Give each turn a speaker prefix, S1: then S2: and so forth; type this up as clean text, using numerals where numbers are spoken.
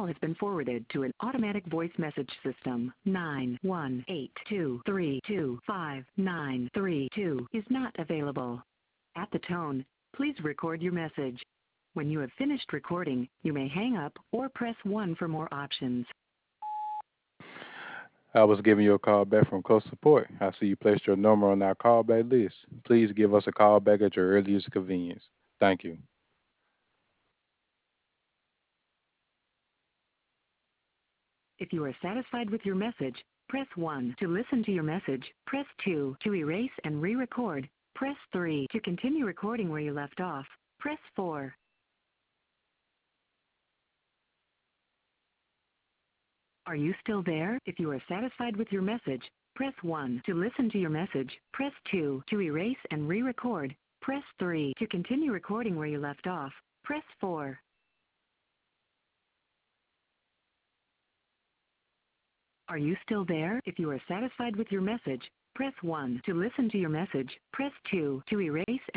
S1: call has been forwarded to an automatic voice message system. 918232592 is not available. At the tone, please record your message. When you have finished recording, you may hang up or press 1 for more options.
S2: I was giving you a call back from Coast Support. I see you placed your number on our callback list. Please give us a call back at your earliest convenience. Thank you.
S1: If you are satisfied with your message, press 1 to listen to your message. Press 2 to erase and re-record. Press 3 to continue recording where you left off. Press 4. Are you still there? If you are satisfied with your message, press 1 to listen to your message. Press 2 to erase and re-record. Press 3 to continue recording where you left off. Press 4. Are you still there? If you are satisfied with your message, press 1 to listen to your message. Press 2 to erase